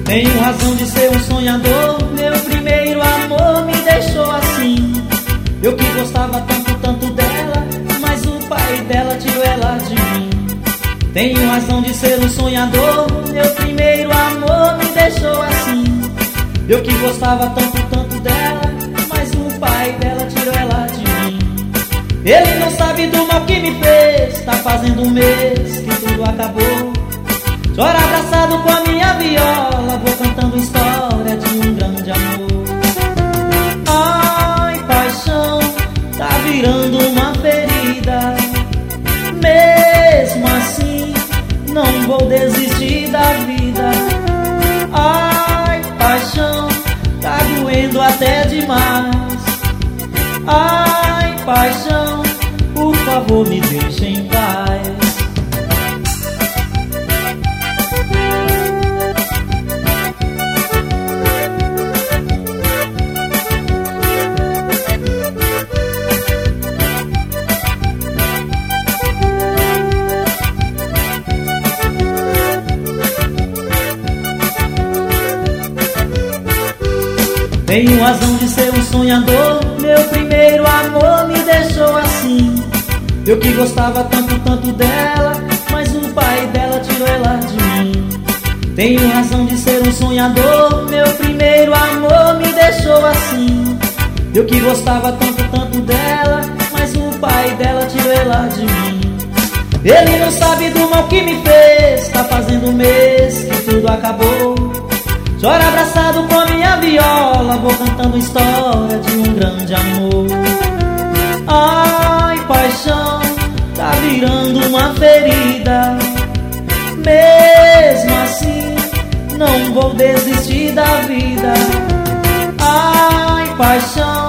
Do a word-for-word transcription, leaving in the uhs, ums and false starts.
Tenho razão de ser um sonhador, meu primeiro amor me deixou assim. Eu que gostava tanto, tanto dela, mas o pai dela tirou ela de mim. Tenho razão de ser um sonhador, meu primeiro amor me deixou assim. Eu que gostava tanto, tanto dela, mas o pai dela tirou ela de mim. Ele não sabe do mal que me fez, tá fazendo um mês que tudo acabou. Choro abraçado com a minha viola, vou cantando história de um grande amor. Ai, paixão, tá virando uma ferida. Mesmo assim, não vou desistir da vida. Ai, paixão, tá doendo até demais. Ai, paixão, por favor me deixe em paz. Tenho razão de ser um sonhador, meu primeiro amor me deixou assim. Eu que gostava tanto, tanto dela, mas o pai dela tirou ela de mim. Tenho razão de ser um sonhador, meu primeiro amor me deixou assim. Eu que gostava tanto, tanto dela, mas o pai dela tirou ela de mim. Ele não sabe do mal que me fez, tá fazendo um mês que tudo acabou. Choro abraçado com a minha viola, vou cantando história de um grande amor. Ai, paixão, tá virando uma ferida. Mesmo assim, não vou desistir da vida. Ai, paixão,